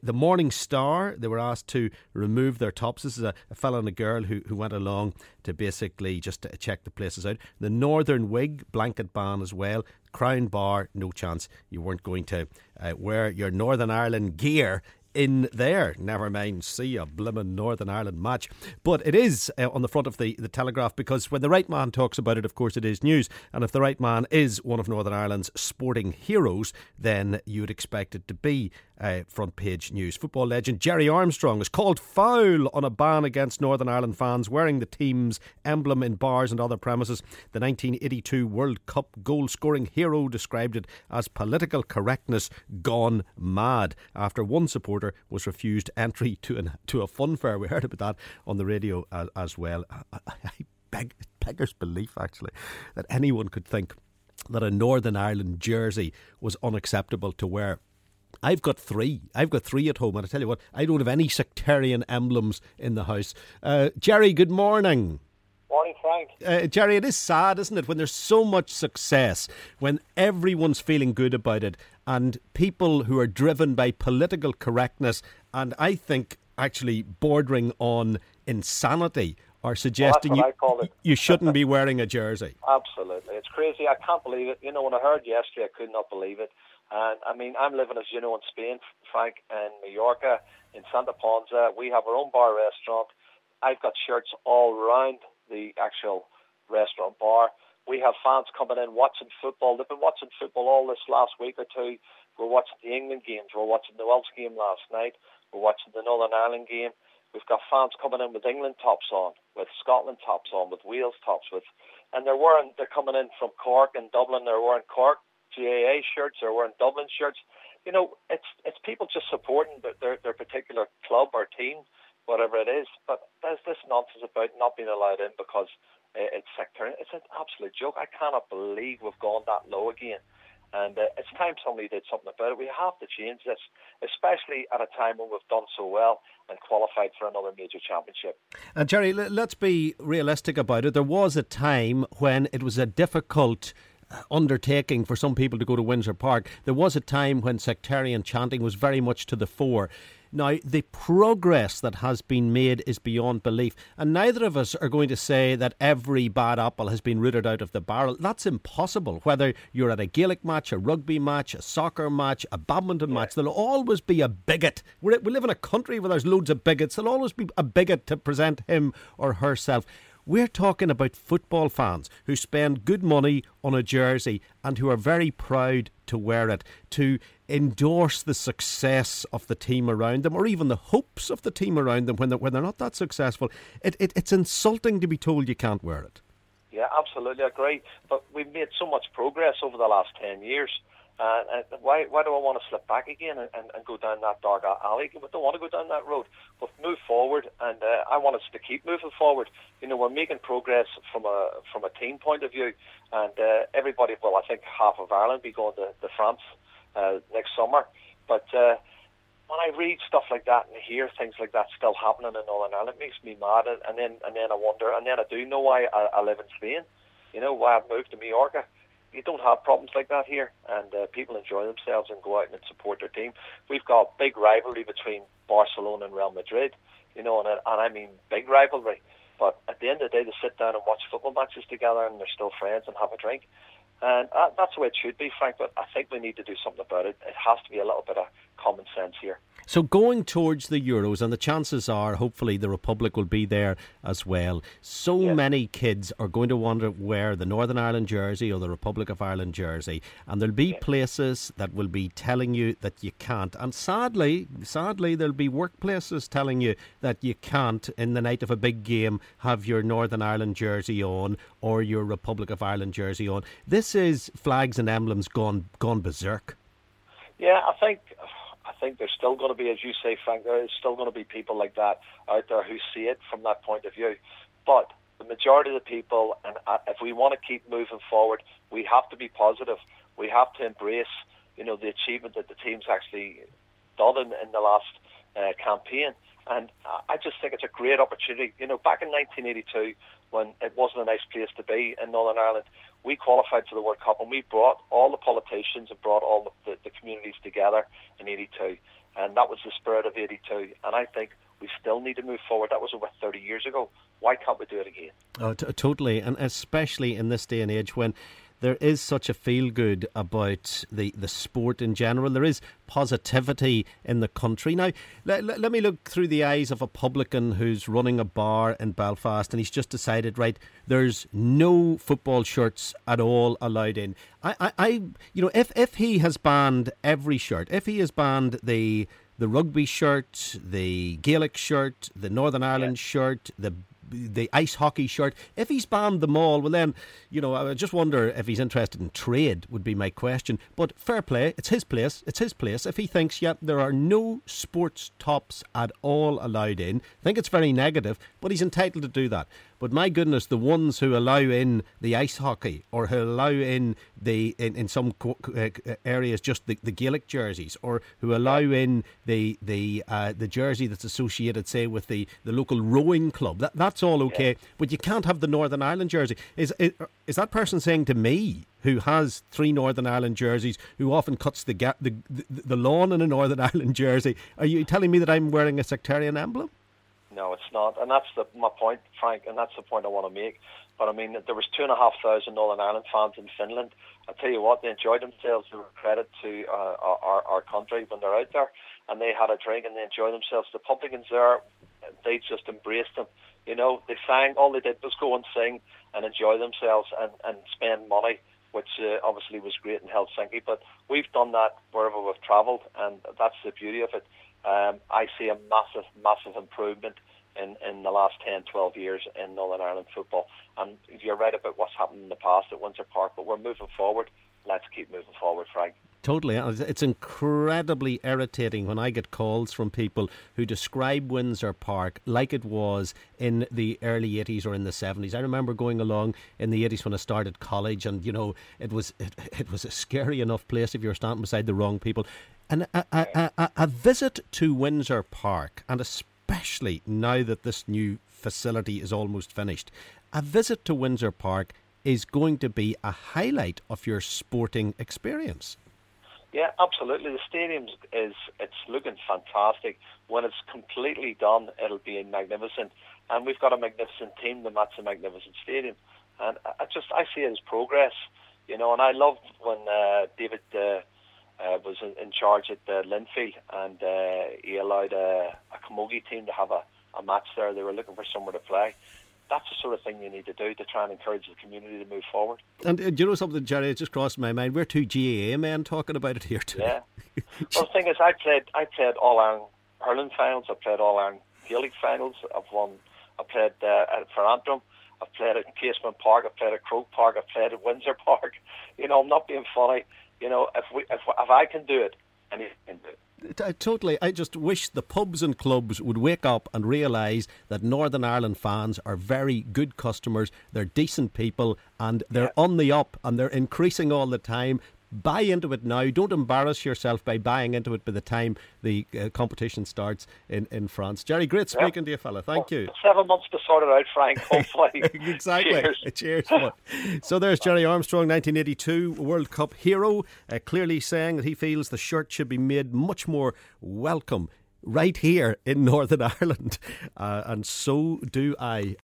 The Morning Star, they were asked to remove their tops. This is a fella and a girl who went along to basically just to check the places out. The Northern Wig, blanket ban as well. Crown Bar, no chance you weren't going to wear your Northern Ireland gear in there. Never mind, see a blimmin' Northern Ireland match. But it is on the front of the Telegraph, because when the right man talks about it, of course it is news. And if the right man is one of Northern Ireland's sporting heroes, then you'd expect it to be front page news. Football legend Gerry Armstrong was called foul on a ban against Northern Ireland fans wearing the team's emblem in bars and other premises. The 1982 World Cup goal scoring hero described it as political correctness gone mad after one supporter was refused entry to a fun fair. We heard about that on the radio as well. I beggars belief, actually, that anyone could think that a Northern Ireland jersey was unacceptable to wear. I've got three at home, and I tell you what, I don't have any sectarian emblems in the house. Gerry, good morning. Morning, Frank. Gerry, it is sad, isn't it, when there's so much success, when everyone's feeling good about it, and people who are driven by political correctness, and I think actually bordering on insanity, are suggesting you shouldn't be wearing a jersey. Absolutely. It's crazy. I can't believe it. You know, when I heard yesterday, I could not believe it. And I mean, I'm living, as you know, in Spain, Frank, in Mallorca, in Santa Ponza. We have our own bar restaurant. I've got shirts all around the actual restaurant bar. We have fans coming in watching football. They've been watching football all this last week or two. We're watching the England games. We're watching the Welsh game last night. We're watching the Northern Ireland game. We've got fans coming in with England tops on, with Scotland tops on, with Wales tops, and they're coming in from Cork and Dublin. They're wearing Cork GAA shirts. They're wearing Dublin shirts. You know, it's people just supporting their particular club or team, whatever it is. But there's this nonsense about not being allowed in because it's sectarian. It's an absolute joke. I cannot believe we've gone that low again. And it's time somebody did something about it. We have to change this, especially at a time when we've done so well and qualified for another major championship. And Gerry, let's be realistic about it. There was a time when it was a difficult undertaking for some people to go to Windsor Park. There was a time when sectarian chanting was very much to the fore. Now, the progress that has been made is beyond belief, and neither of us are going to say that every bad apple has been rooted out of the barrel. That's impossible. Whether you're at a Gaelic match, a rugby match, a soccer match, a badminton match, there'll always be a bigot. We live in a country where there's loads of bigots. There'll always be a bigot to present him or herself. We're talking about football fans who spend good money on a jersey and who are very proud to wear it, to endorse the success of the team around them, or even the hopes of the team around them when they're not that successful. It's insulting to be told you can't wear it. Yeah, absolutely, I agree. But we've made so much progress over the last 10 years. And why do I want to slip back again and go down that dark alley? We don't want to go down that road. But move forward, and I want us to keep moving forward. You know, we're making progress from a team point of view, and everybody. Well, I think half of Ireland be going to France next summer. But when I read stuff like that and hear things like that still happening in Northern Ireland, it makes me mad. And then I wonder, and then I do know why I live in Spain. You know, why I've moved to Mallorca. You don't have problems like that here, and people enjoy themselves and go out and support their team. We've got big rivalry between Barcelona and Real Madrid, you know, and I mean big rivalry. But at the end of the day, they sit down and watch football matches together, and they're still friends and have a drink. And that's the way it should be, Frank, but I think we need to do something about it. It has to be a little bit of common sense here. So going towards the Euros, and the chances are, hopefully, the Republic will be there as well. So many kids are going to want to wear the Northern Ireland jersey or the Republic of Ireland jersey, and there'll be places that will be telling you that you can't. And sadly, there'll be workplaces telling you that you can't, in the night of a big game, have your Northern Ireland jersey on or your Republic of Ireland jersey on. This is flags and emblems gone berserk. Yeah, I think there's still going to be, as you say, Frank, there is still going to be people like that out there who see it from that point of view. But the majority of the people, and if we want to keep moving forward, we have to be positive. We have to embrace, you know, the achievement that the team's actually done in the last campaign. And I just think it's a great opportunity. You know, back in 1982, when it wasn't a nice place to be in Northern Ireland, we qualified for the World Cup, and we brought all the politicians and brought all the communities together in '82. and that was the spirit of '82. And I think we still need to move forward. That was over 30 years ago. Why can't we do it again? Oh, totally, and especially in this day and age when there is such a feel-good about the sport in general. There is positivity in the country. Now, let me look through the eyes of a publican who's running a bar in Belfast, and he's just decided, right, there's no football shirts at all allowed in. If he has banned every shirt, if he has banned the rugby shirt, the Gaelic shirt, the Northern Ireland shirt, the ice hockey shirt, if he's banned them all, well then, I just wonder if he's interested in trade, would be my question. But fair play, it's his place. If he thinks, there are no sports tops at all allowed in, I think it's very negative, but he's entitled to do that. But my goodness, the ones who allow in the ice hockey, or who allow in in some areas just the Gaelic jerseys, or who allow in the jersey that's associated, say, with the local rowing club, that's all okay. Yeah. But you can't have the Northern Ireland jersey. Is that person saying to me, who has 3 Northern Ireland jerseys, who often cuts the lawn in a Northern Ireland jersey, are you telling me that I'm wearing a sectarian emblem? No, it's not, and that's my point, Frank, and that's the point I want to make. But I mean, there was 2,500 Northern Ireland fans in Finland. I tell you what, they enjoyed themselves. They were a credit to our country when they're out there, and they had a drink and they enjoyed themselves. The publicans there, they just embraced them. They sang. All they did was go and sing and enjoy themselves and spend money, which obviously was great in Helsinki. But we've done that wherever we've travelled, and that's the beauty of it. I see a massive improvement in the last 10, 12 years in Northern Ireland football. And you're right about what's happened in the past at Windsor Park, but we're moving forward. Let's keep moving forward, Frank. Totally. It's incredibly irritating when I get calls from people who describe Windsor Park like it was in the early 80s or in the 70s. I remember going along in the 80s when I started college, and it was a scary enough place if you were standing beside the wrong people. And a visit to Windsor Park, and especially now that this new facility is almost finished, a visit to Windsor Park is going to be a highlight of your sporting experience. Yeah, absolutely. The stadium it's looking fantastic. When it's completely done, it'll be magnificent. And we've got a magnificent team to match a magnificent stadium. And I see it as progress, And I loved when David was in charge at Linfield, and he allowed a Camogie team to have a match there. They were looking for somewhere to play. That's the sort of thing you need to do to try and encourage the community to move forward. And do you know something, Jerry? It just crossed my mind. We're 2 GAA men talking about it here today. Yeah. Well, the thing is, I played All-Ireland hurling finals. I played All-Ireland Gaelic finals. I played for Antrim. I've played at Casement Park. I've played at Croke Park. I've played at Windsor Park. I'm not being funny. If I can do it, anyone can do it. Totally. I just wish the pubs and clubs would wake up and realise that Northern Ireland fans are very good customers. They're decent people, and they're on the up, and they're increasing all the time. Buy into it now. Don't embarrass yourself by buying into it by the time the competition starts in France. Jerry, great speaking to you, fella. Thank you. 7 months to sort it out, Frank, hopefully. Exactly. Cheers. So there's Jerry Armstrong, 1982 World Cup hero, clearly saying that he feels the shirt should be made much more welcome right here in Northern Ireland. And so do I.